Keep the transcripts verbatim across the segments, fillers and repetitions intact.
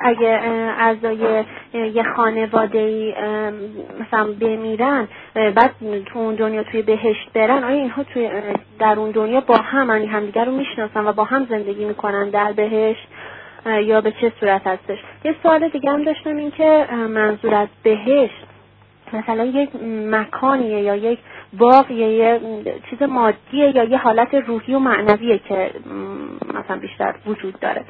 اگه اعضای یه خانواده‌ای مثلا بمیرن بعد تو اون دنیا توی بهشت برن، آیا اینها توی در اون دنیا با هم یعنی همدیگر رو میشناسن و با هم زندگی میکنن در بهشت یا به چه صورت هستش؟ یه سوال دیگه هم داشتم، این که منظور از بهشت مثلا یک مکانیه یا یک باغ یا یه چیز مادیه یا یه حالت روحی و معنویه که مثلا بیشتر وجود داره؟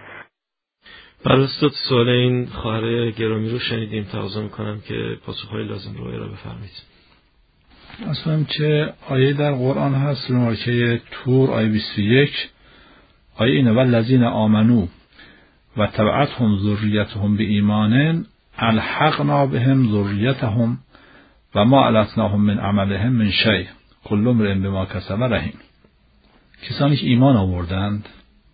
برای سوال این خواهر گرامی رو شنیدیم، تقاضا میکنم که پاسخهای لازم رو ارائه بفرمایید. اصلا چه آیه در قرآن هست مارکه تور آیه بیست و یک، آیه اینه: والذین آمنو و تبعتهم ذریتهم به ایمان الحقنا بهم ذریتهم و ما علتناهم من عملهم من شیء کل امرئ بما کسب رهین. کسانی که ایمان آوردند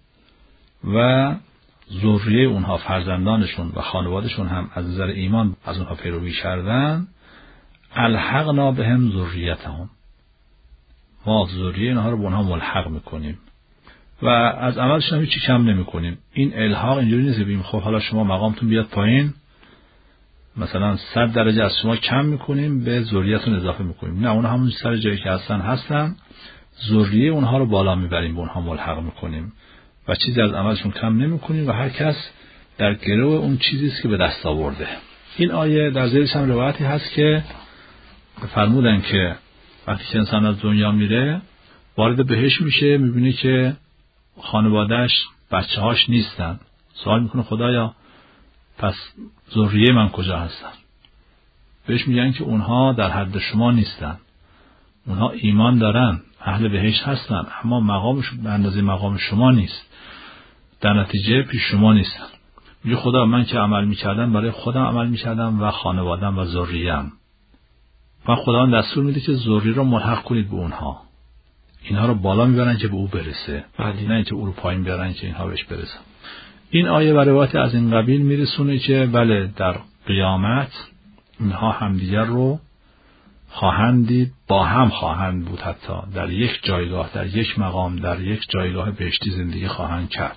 و ذریه اونها فرزندانشون و خانوادشون هم از نظر ایمان از اونها پیروی کردند، الحقنا بهم ذریتهم، ما ذریه اونها رو به اونها ملحق میکنیم و از عملشون هم هیچی کم نمیکنیم. این الحاق اینجوری نیست بگیم خب حالا شما مقامتون بیاد پایین، مثلا صد درجه از شما کم میکنیم به ذریتون اضافه میکنیم. نه، اونها همون سر جایی که هستن هستن، ذریه اونها رو بالا میبریم، به اونها ملحق میکنیم و چیزی از عملشون کم نمیکنیم و هر کس در گرو اون چیزی است که به دست آورده. این آیه در زیرش هم روایتی هست که فرمودن که وقتی که انسان از دنیا میره وارد بهشت میشه، میبینه که خانواده‌اش، بچه‌هاش نیستن. سوال میکنه خدایا پس ذریه من کجا هستن؟ بهش میگن که اونها در حد شما نیستن، اونها ایمان دارن، اهل بهشت هستن، اما مقامشون به اندازه مقام شما نیست، در نتیجه پیش شما نیستن. میگه خدا من که عمل میکردم برای خودم عمل میکردم و خانوادم و ذریه‌ام، و خدا دستور میده که ذریه رو ملحق کنید به اونها، اینها رو بالا میبرن که به او برسه، بعد نه اینکه او رو پایین بیارن که اینها بهش برسن. این آیه و روایت از این قبیل میرسونه که بله در قیامت اینها همدیگر رو خواهند دید، با هم خواهند بود، حتی در یک جایگاه، در یک مقام، در یک جایگاه بهشتی زندگی خواهند کرد.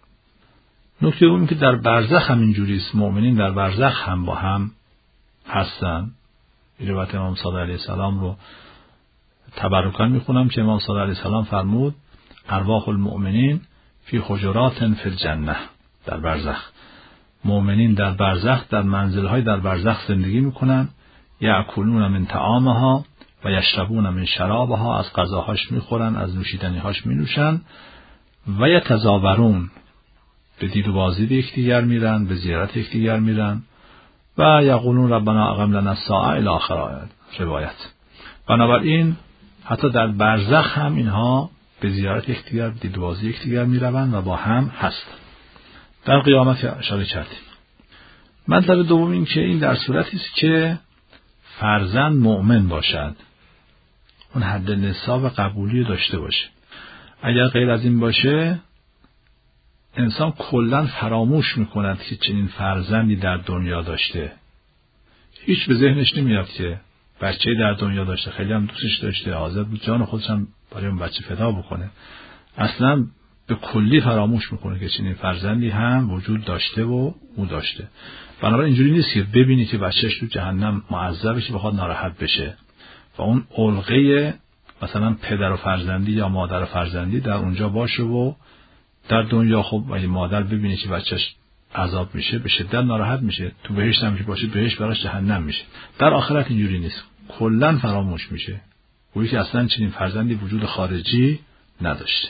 نکته دوم که در برزخ هم اینجوری است، مؤمنین در برزخ هم با هم هستن. روایت امام صادق علیه السلام رو تبرکاً میخونم که امام صادق علیه السلام فرمود: ارواح المؤمنین فی حجرات فی الجنه. در برزخ مؤمنین در برزخ در منزل‌های در برزخ زندگی میکنن، یأکلون من طعامها و یشربون من شرابها، از غذاهاش میخورن، از نوشیدنیهاش مینوشن، و یتزاورون، به دید و بازی به یکدیگر میرن، به زیارت یکدیگر میرن، و یقولون ربنا اقم لنا الساعه الی آخر روایت. بنابراین حتی در برزخ هم اینها به زیارت یکدیگر، به دید و بازی یکدیگر میروند و با هم هستند. در قیامت اشاره کردیم. مطلب دوم این که این در صورتی است که فرزند مؤمن باشد، اون حد نصاب قبولی داشته باشه. اگر غیر از این باشه انسان کلاً فراموش میکند که چنین فرزندی در دنیا داشته. هیچ به ذهنش نمیاد که بچه‌ای در دنیا داشته، خیلی هم دوستش داشته، حاضر بود جان خودش هم برای اون بچه فدا بکنه. اصلاً به کلی فراموش میکنه که چنین فرزندی هم وجود داشته و او داشته. بنابراین اینجوری نیست که ببینی که بچه‌اش تو جهنم معذبه که بخواد ناراحت بشه و اون علقه مثلا پدر و فرزندی یا مادر و فرزندی در اونجا باشه و در دنیا خب اگه مادر ببینه که بچه‌اش عذاب میشه به شدت ناراحت میشه، تو بهشت هم که باشه بهشت براش جهنم میشه. در آخرت اینجوری نیست، کلاً فراموش میشه، گویی که اصلا چنین فرزندی وجود خارجی نداشته.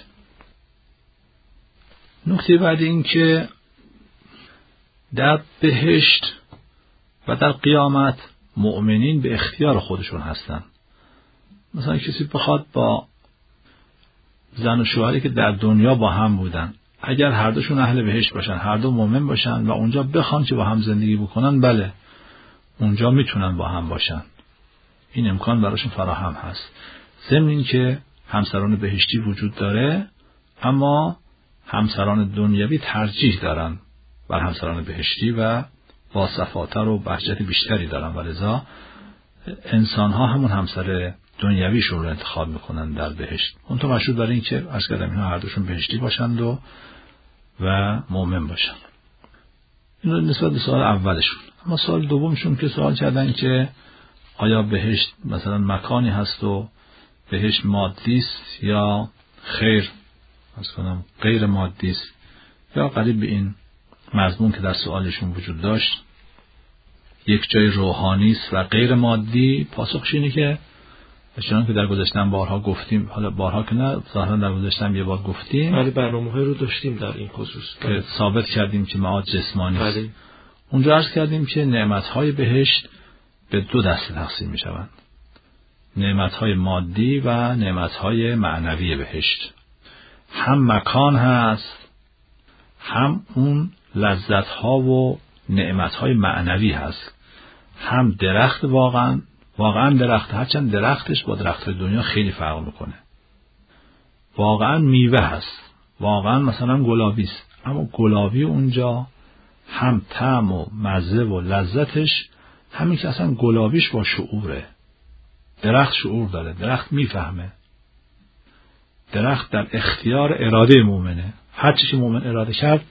نکته بعدی این که در بهشت و در قیامت مؤمنین به اختیار خودشون هستن. مثلا کسی بخواد با زن و شوهری که در دنیا با هم بودن، اگر هر دوشون اهل بهشت باشن، هر دو مؤمن باشن و اونجا بخوان که با هم زندگی بکنن، بله اونجا میتونن با هم باشن، این امکان براشون فراهم هست. ضمن این که همسران بهشتی وجود داره، اما همسران دنیوی ترجیح دارن بر همسران بهشتی و با صفاتر و بهجت بیشتری دارن و لذا انسان ها همون همسر دنیویشون رو انتخاب میکنن در بهشت. اون تو مشروط برای این که عرض کردم اینها هر دوشون بهشتی باشند و و مؤمن باشند. این نسبت به سوال اولشون. اما سوال دومشون که سوال کردن که آیا بهشت مثلا مکانی هست و بهشت مادی است یا خیر از کنم غیر مادی است یا قریب به این مضمون که در سوالشون وجود داشت، یک جای روحانی است و غیر مادی. پاسخش اینه که چون که در گذشتن بارها گفتیم، حالا بارها که نه ظاهرا در گذشتن یه بار گفتیم، ولی برنامه‌های رو داشتیم در این خصوص که ثابت کردیم که معاد جسمانی است. بله. اونجا عرض کردیم که نعمت‌های بهشت به دو دسته تقسیم می‌شوند: نعمت‌های مادی و نعمت‌های معنوی بهشت. هم مکان هست، هم اون لذت‌ها و نعمت‌های معنوی هست. هم درخت، واقعا واقعا درخت، هرچند درختش با درخت‌های دنیا خیلی فرق میکنه. واقعا میوه هست، واقعا مثلا گلابی است، اما گلابی اونجا هم طعم و مزه و لذتش همین که اصلا گلابیش با شعوره. درخت شعور داره، درخت میفهمه، درخت در اختیار اراده مومنه، هر چیزی مومن اراده کرد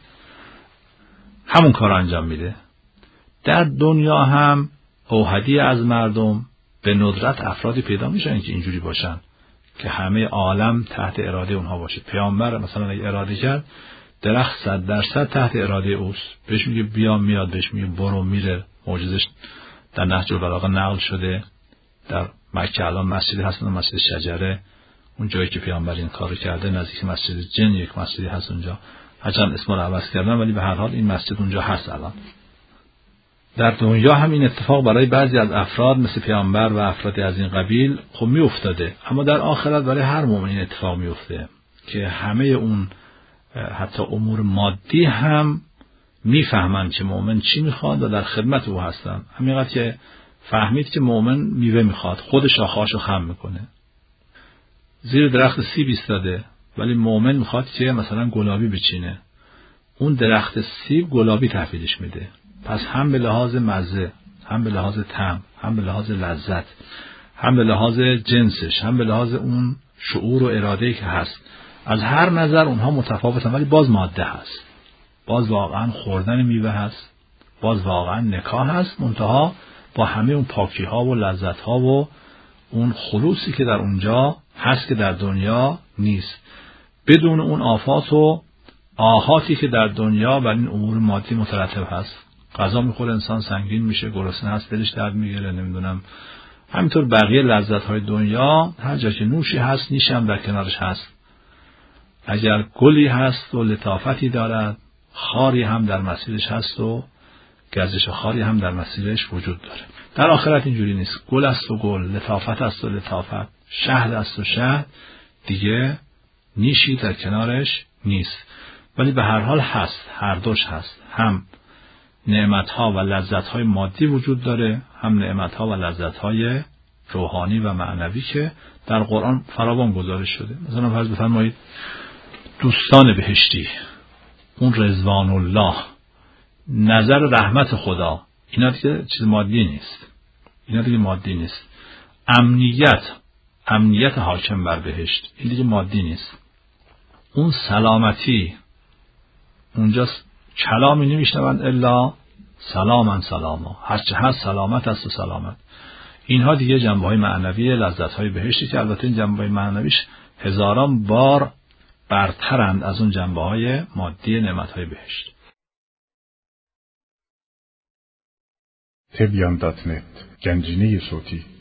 همون کار انجام میده. در دنیا هم اوحدی از مردم به ندرت افرادی پیدا میشن که اینجوری باشن که همه عالم تحت اراده اونها باشه. پیامبر مثلا اگه اراده کرد درخت صد درصد تحت اراده اوست، بهش میگه بیا میاد، بهش میگه برو میره. معجزش در نهج البلاغه نقل شده. در مکه الان مسجدی هست، مسجد شجره، اون جایی که پیامبر این کارو کرده نزدیک مسجد جن یک مسجدی هست اونجا، هرچند اسم رو عوض کردن ولی به هر حال این مسجد اونجا هست الان. در دنیا هم این اتفاق برای بعضی از افراد مثل پیامبر و افراد از این قبیل خب می افتاده، اما در آخرت برای هر مؤمن این اتفاق می افته که همه اون حتی امور مادی هم میفهمن که مؤمن چی میخواد و در خدمت او هستن. همینقدر که فهمید که مؤمن میوه میخواد، خود شاخه‌هاشو خم میکنه، زیر درخت سیب ایستاده، ولی مؤمن میخواد که مثلا گلابی بچینه، اون درخت سیب گلابی تحویلش میده. پس هم به لحاظ مزه، هم به لحاظ طعم، هم به لحاظ لذت، هم به لحاظ جنسش، هم به لحاظ اون شعور و اراده‌ای که هست، از هر نظر اونها متفاوتن، ولی باز ماده هست، باز واقعا خوردن میوه هست، باز واقعا نکاح هست، منتها با همه اون پاکی ها و لذت ها و اون خلوصی که در اونجا هست که در دنیا نیست، بدون اون آفات و آهاتی که در دنیا بر این امور مادی مترتب هست. غذا میخوره انسان سنگین میشه، گرسنه هست دلش درد میگیره، نمیدونم همینطور بقیه لذت های دنیا، هر جا که نوشی هست نیشی هم در کنارش هست. اگر گلی هست و لطافتی دارد، خاری هم در مسیرش هست و گزش خاری هم در مسیرش وجود داره. در آخرت اینجوری نیست، گل است و گل، لطافت است و لطافت، شهد است و شهد، دیگه نیشی در کنارش نیست. ولی به هر حال هست، هر دوش هست، هم نعمتها و لذتهای مادی وجود داره، هم نعمتها و لذتهای روحانی و معنوی که در قرآن فراوان گزارش شده. مثلا فرض بفرمایید دوستان بهشتی، اون رضوان الله، نظر رحمت خدا، اینا دیگه چیز مادی نیست، اینا دیگه مادی نیست. امنیت، امنیت حاکم بر بهشت، این دیگه مادی نیست. اون سلامتی، اونجا کلامی نمیشنوند الا سلاما سلاما، هرچه هست سلامت است و سلامت. اینها دیگه جنبه‌های معنوی لذت‌های بهشتی که البته این جنبه‌های معنویش هزاران بار برترند از اون جنبه‌های مادی نعمت‌های بهشت. تبیان دات نت، گنجینه صوتی.